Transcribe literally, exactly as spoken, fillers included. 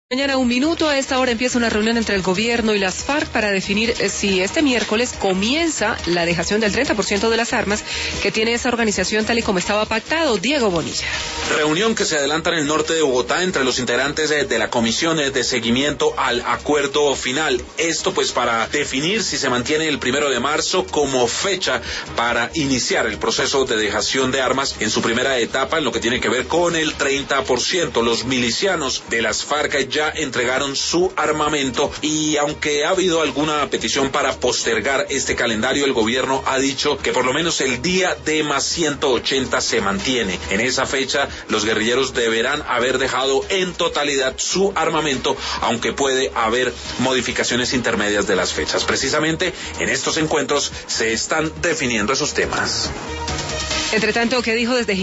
Mañana un minuto, a esta hora empieza una reunión entre el gobierno y las FARC para definir si este miércoles comienza la dejación del treinta por ciento de las armas que tiene esa organización tal y como estaba pactado. Diego Bonilla. Reunión que se adelanta en el norte de Bogotá entre los integrantes de, de la comisión de seguimiento al acuerdo final. Esto pues para definir si se mantiene el primero de marzo como fecha para iniciar el proceso de dejación de armas en su primera etapa en lo que tiene que ver con el treinta por ciento. Los milicianos de las FARC ya ya entregaron su armamento y aunque ha habido alguna petición para postergar este calendario, el gobierno ha dicho que por lo menos el día de más ciento ochenta se mantiene. En esa fecha los guerrilleros deberán haber dejado en totalidad su armamento, aunque puede haber modificaciones intermedias de las fechas. Precisamente en estos encuentros se están definiendo esos temas. Entre tanto, ¿qué dijo desde